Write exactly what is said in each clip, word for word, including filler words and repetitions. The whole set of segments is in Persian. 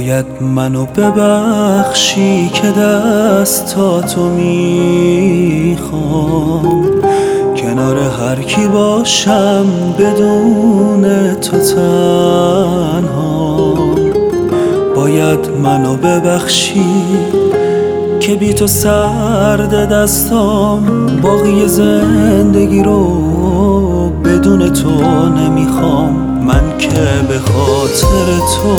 باید منو ببخشی که دستاتو میخوام، کنار هر کی باشم بدون تو تنها. باید منو ببخشی که بی تو سرد دستام، باقی زندگی رو بدون تو نمیخوام. من که به خاطر تو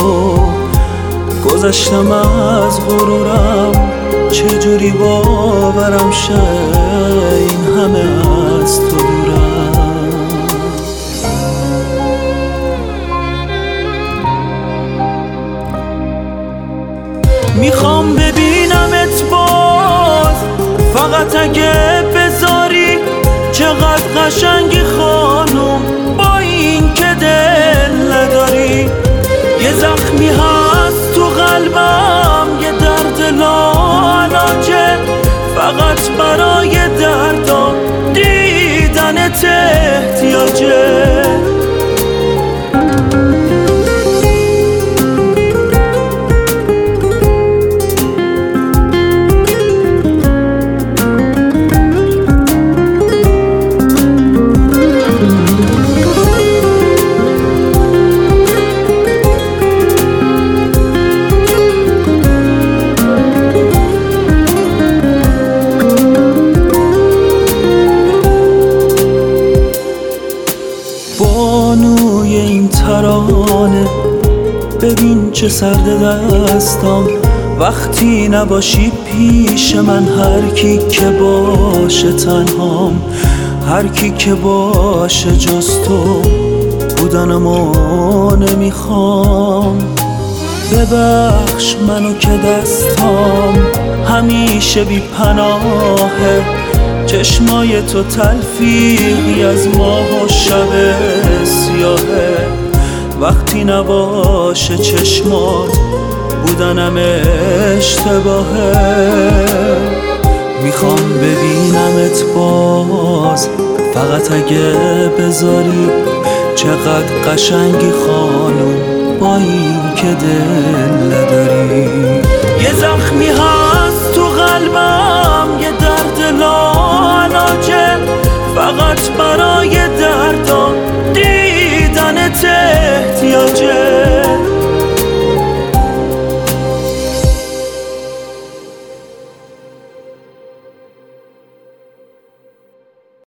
گذشتم از غرورم، چجوری باورم شه این همه از تو دورم. میخوام ببینمت باز، فقط اگه بذاری. چقدر قشنگی خانم با این که دل نداری. یه زخمی هست تو قلبم، یه درد لاعلاجه، فقط برای دردام دیدنت احتیاجه. بانوی این ترانه ببین چه سرد دستم، وقتی نباشی پیش من. هر کی که باشه تنهام، هر کی که باشه جز تو بودنمو نمیخوام. ببخش منو که دستام همیشه بی پناهه، چشمای تو تلفیقی از ماه و شب سیاهه. وقتی نباشه چشمات بودنم اشتباهه. میخوام ببینمت باز، فقط اگه بذاری. چقدر قشنگی خانم با این که دل نداری. یه زخمی هست تو قلبم، یه درد لا